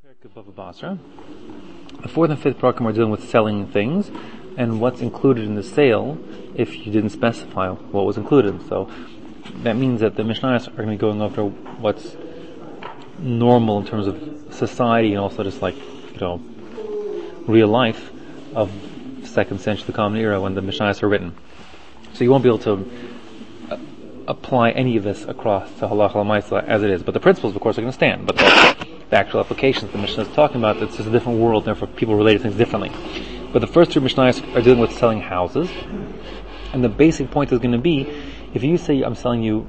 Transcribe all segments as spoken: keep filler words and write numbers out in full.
The fourth and fifth program are dealing with selling things and what's included in the sale if you didn't specify what was included. So that means that the Mishnayos are going to be going over what's normal in terms of society and also just like, you know, real life of second century, the Common Era, when the Mishnayos are written. So you won't be able to uh, apply any of this across to Halacha L'Maisa as it is. But the principles, of course, are going to stand. But the, the actual applications the Mishnah is talking about, it's just a different world, therefore people relate to things differently. But the first two Mishnayos are dealing with selling houses. And the basic point is going to be, if you say, I'm selling you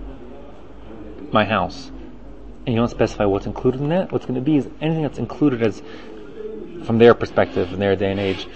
my house, and you don't specify what's included in that, what's going to be is anything that's included as, from their perspective, in their day and age,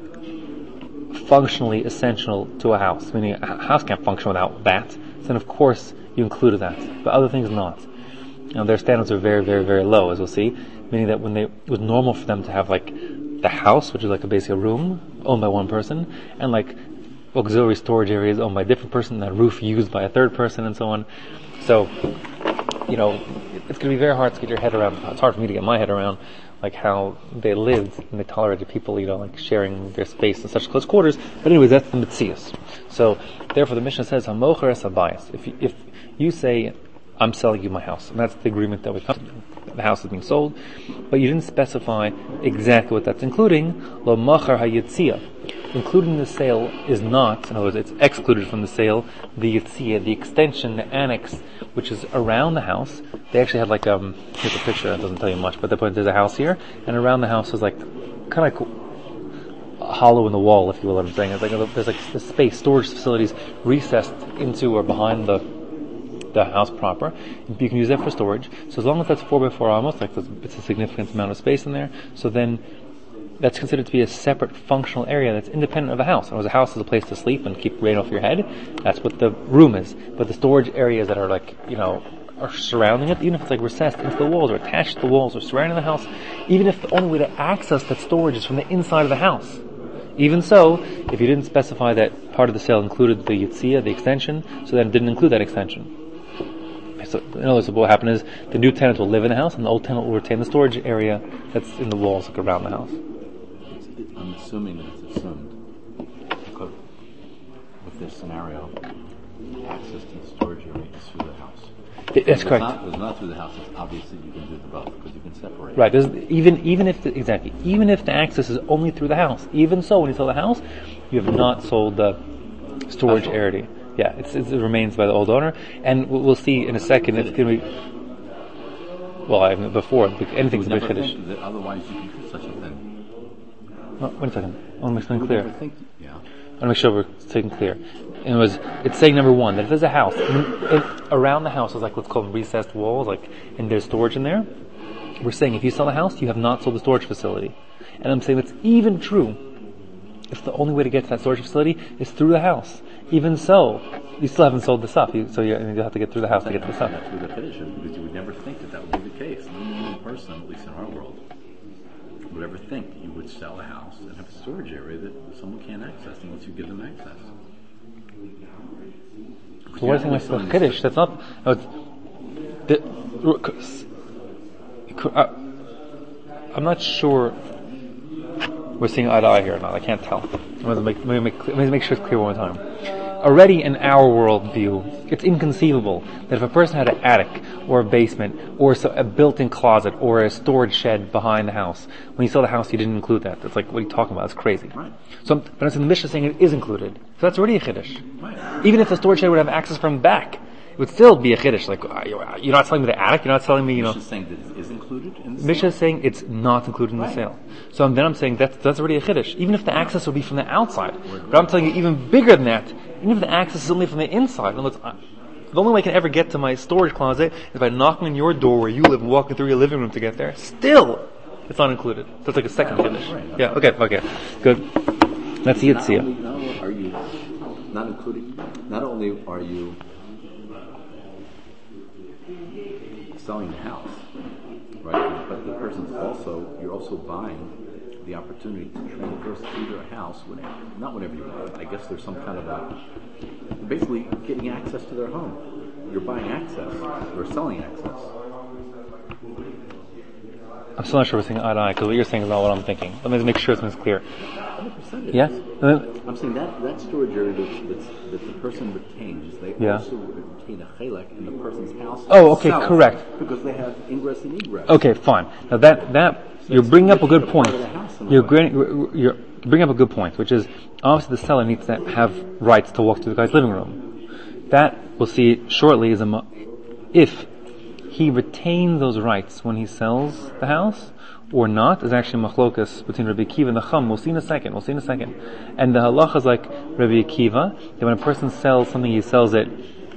functionally essential to a house. Meaning a house can't function without that. So then of course you included that. But other things not. You know, their standards are very, very, very low, as we'll see. Meaning that when they, it was normal for them to have like the house, which is like a basic room, owned by one person, and like auxiliary storage areas owned by a different person, and that roof used by a third person, and so on. So, you know, it's going to be very hard to get your head around. It's hard for me to get my head around, like how they lived and they tolerated people, you know, like sharing their space in such close quarters. But anyways, that's the Metzias. So, therefore, the Mishnah says, "Hamocher es habayis." If you, if you say, "I'm selling you my house," and that's the agreement that we come to, the house is being sold, but you didn't specify exactly what that's including. Lo machar hayitzia. Including the sale is not, in other words, it's excluded from the sale, the yitzia, the extension, the annex, which is around the house. They actually had like, um, here's a picture that doesn't tell you much, but they put, there's a house here, and around the house is like, kind of like a hollow in the wall, if you will, what I'm saying. It's like, there's like this space, storage facilities recessed into or behind the the house proper. You can use that for storage. So as long as that's four by four almost, like it's a significant amount of space in there, so then that's considered to be a separate functional area that's independent of a house. And a house is a place to sleep and keep rain off your head. That's what the room is. But the storage areas that are like, you know, are surrounding it, even if it's like recessed into the walls or attached to the walls or surrounding the house, even if the only way to access that storage is from the inside of the house. Even so, if you didn't specify that part of the sale included the yitzia, the extension, so then it didn't include that extension. So, in other words, what will happen is the new tenant will live in the house and the old tenant will retain the storage area that's in the walls like around the house. I'm assuming that it's assumed, because with this scenario, access to the storage area is through the house. It, that's if correct. It's not, if it's not through the house, it's obviously you can do the both, because you can separate. Right. There's, even even if the, exactly even if the access is only through the house, even so, when you sell the house, you have not sold the storage area. Yeah, it's, it's, it remains by the old owner, and we'll, we'll see in a second. It's going to be well, I mean, before anything's a bit Kiddush. Otherwise, you can do such a thing. Oh, wait a second. I want to make something clear. Think, yeah. I want to make sure we're taking clear. And it was, it's saying number one, that if there's a house, and, and around the house is like what's called recessed walls, like, and there's storage in there, we're saying if you sell the house, you have not sold the storage facility. And I'm saying that's even true if the only way to get to that storage facility is through the house. Even so, you still haven't sold the stuff, you, so you, you have to get through the house to get to the stuff. That's where the Kiddush is, because you would never think that that would be the case. No normal person, at least in our world, would ever think you would sell a house and have a storage area that someone can't access unless you give them access. So what is it like Kiddush? That's not. No, the, uh, I'm not sure we're seeing eye to eye here or not. I can't tell. I'm going to make, let me make, let me make sure it's clear one more time. Already in our worldview, it's inconceivable that if a person had an attic or a basement or a built-in closet or a storage shed behind the house, when you sell the house, you didn't include that. That's like, what are you talking about? It's crazy. Right. So, but it's in the Mishnah saying it is included. So that's already a Kiddush. Right. Even if the storage shed would have access from back, it would still be a Kiddush. Like, you're not selling me the attic, you're not selling me, you know. Mishnah is saying that it is included in the sale? Mishnah is saying it's not included in the right. sale. So then I'm saying that's, that's already a Kiddush. Even if the access would be from the outside. But I'm telling you even bigger than that. Even if the access is only from the inside. In other words, I, the only way I can ever get to my storage closet is by knocking on your door where you live and walking through your living room to get there. Still, it's not included. So it's like a second right, Kiddush. Right, yeah, okay, okay. Good. That's the not Yitzia. only, not only are you not including, not only are you selling the house, right? But the person's also, you're also buying the opportunity to transverse through their house whenever, not whenever you want. I guess there's some kind of a, basically getting access to their home. You're buying access, or selling access. I'm still not sure we're saying eye to eye, because what you're saying is not what I'm thinking. Let me make sure something's clear. one hundred percent it Yeah? is. Then, I'm saying that, that storage area that's, that's, that the person retains, they Yeah. also retain a chelek in the person's house. Oh, okay, itself, correct. Because they have ingress and egress. okay, fine. Now that, that, you're bringing up a good point. Part of the house in a You're, way. bringing- you're bringing up a good point, which is, obviously the seller needs to have rights to walk through the guy's living room. That, we'll see shortly, is a, mo- if he retains those rights when he sells the house, or not, is actually machlokas between Rabbi Akiva and the Chum. We'll see in a second, we'll see in a second. And the halacha is like Rabbi Akiva, that when a person sells something, he sells it,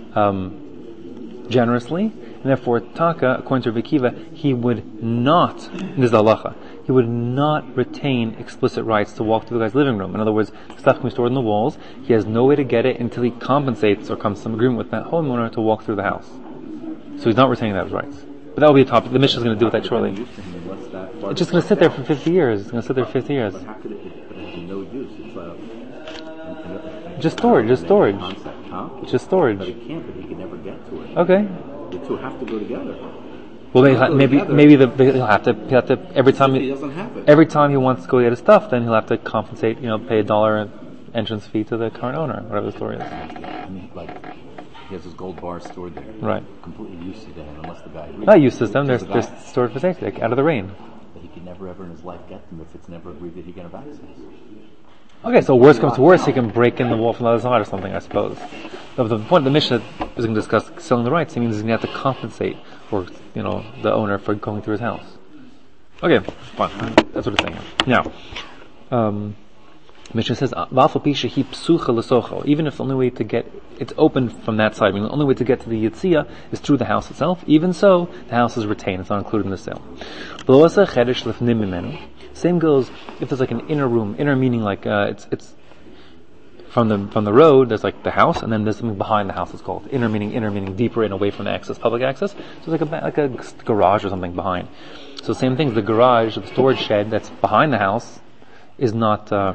um, generously, and therefore, taka, according to Rabbi Akiva, he would not, this is the halacha, he would not retain explicit rights to walk through the guy's living room. In other words, stuff can be stored in the walls, he has no way to get it until he compensates or comes to some agreement with that homeowner to walk through the house. So he's not retaining those rights. But that will be a topic, the Mishnah is going to deal with that shortly. It's just going to sit there for fifty years. It's going to sit there for fifty years. But how could it, but it has no use? It's a, an, an, Just storage, just storage. Concept, huh? Just storage. But it can't, but he can never get to it. Okay. The two have to go together. Well, maybe, They'll go maybe, together. maybe the, he'll have to, he'll have to, every time He he, doesn't have it. every time he wants to go get his stuff, then he'll have to compensate, you know, pay a dollar entrance fee to the current owner, whatever the story is. I mean, like, he has his gold bars stored there. Right. Completely useless to him unless the guy agrees. Not useless them, they're, There's a they're guy stored for safety, like out of the rain. that he can never ever in his life get them if it's never agreed that he can have access. Okay, so worst comes to worst, he can break in the wall from the other side or something, I suppose. But the point the Mishnah is going to discuss selling the rights. It means he's going to have to compensate for, you know, the owner for going through his house. Okay, fine. That's what it's saying. Now, um, Mishnah says, "V'alf pisha hi psucha l'socho." Even if the only way to get it's open from that side, I mean, the only way to get to the Yitzia is through the house itself. Even so, the house is retained; it's not included in the sale. V'lo chedesh lefnim mimenu. Same goes if there's like an inner room. Inner meaning like uh, it's it's from the from the road. There's like the house, and then there's something behind the house. It's called inner meaning. Inner meaning deeper and away from the access, public access. So it's like a like a garage or something behind. So same thing. The garage, the storage shed that's behind the house, is not uh,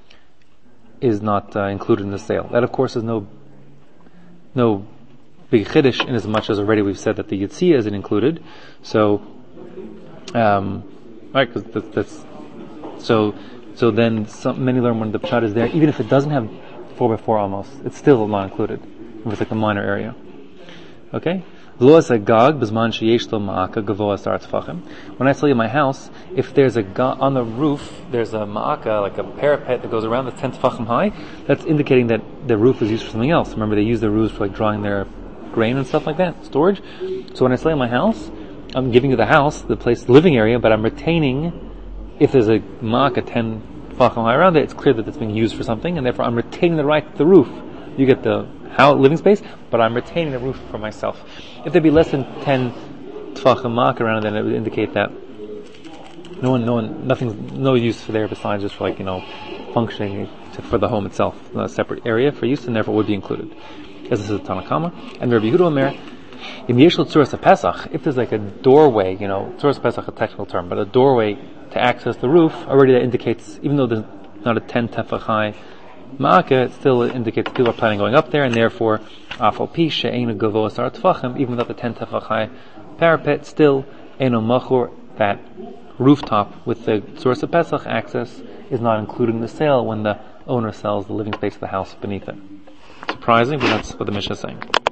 is not uh, included in the sale. That of course is no no big chiddush in as much as already we've said that the Yitzia isn't included. So um, right, because that's, that's So, so then some, many learn when the pshat is there, even if it doesn't have four by four almost, it's still not included. If it's like a minor area. Okay? When I sell you my house, if there's a ga- on the roof, there's a ma'aka, like a parapet that goes around that's ten tefachim high, that's indicating that the roof is used for something else. Remember, they use the roofs for like drying their grain and stuff like that, storage. So when I sell you my house, I'm giving you the house, the place, the living area, but I'm retaining. If there's a mark, a ten tefachim high around it, it's clear that it's being used for something, and therefore I'm retaining the right to the roof. You get the house, living space, but I'm retaining the roof for myself. If there'd be less than ten tefachim mark around it, then it would indicate that no one, no one, nothing's, no use for there besides just for like, you know, functioning to, for the home itself, a separate area for use, and therefore would be included. As this is Tanna Kama, and Rabbi Yehuda Omer, in Yeshua Tzuras Pesach, if there's like a doorway, you know, Tzuras Pesach, a technical term, but a doorway to access the roof, already that indicates, even though there's not a ten tefach high ma'aka, it still indicates people are planning on going up there, and therefore, afal pi she'einu gavoa sar tefachim, even without the ten tefach high parapet, still, eino machur, that rooftop with the source of Pesach access is not included in the sale when the owner sells the living space of the house beneath it. Surprising, but that's what the Mishnah is saying.